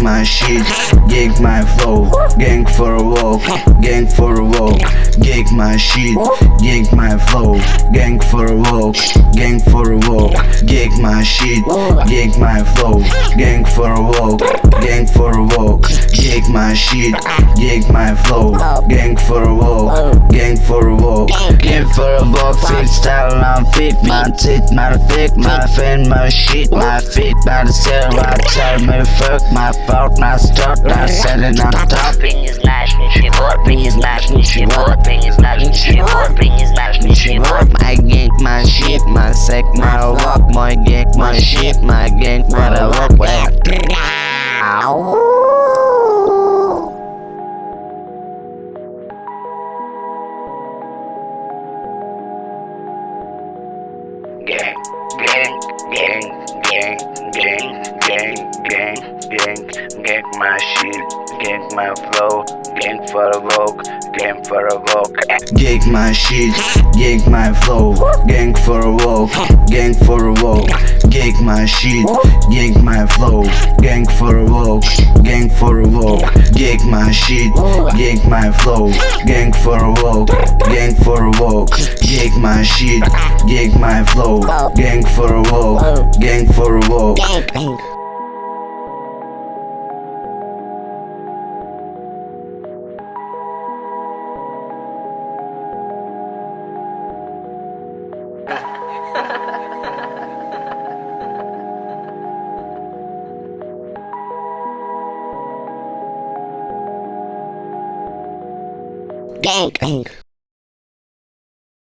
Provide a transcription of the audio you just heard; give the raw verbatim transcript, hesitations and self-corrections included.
my shit, gank my flow, gank for a walk, gank for a walk, gank my shit, gank my flow, gank for a walk, gank for a walk, gank my shit, gank my flow, gank for a walk, gank for a walk, gank my shit, gank my flow, gank for a walk, gank for a walk, gank for a walk, freestyle I'm fit, my teeth, my thick, my fan, my shit, my feet, my cell, my tell me fuck, my fault, my start, my setting on top. Пень знаешь ничего, ты не знаешь ничего, ты не знаешь ничего, ты не знаешь ничего. My gank, my shit, my sec, my walk, my gank, my shit, my gank, my walk, Gang, gang, gang, gang, gang, gang, gang, gang, gang my shit, gang my flow, gang for a walk, gang for a walk. gank my shit, gank my flow, gank for a walk, gank for a walk, gank my shit, gank my flow, gank for a walk, gank for a walk, gank my shit, gank my flow, gank for a walk, gank for a walk, gank my shit, gank my flow, gank for a walk, gank for a walk. Gang, gang.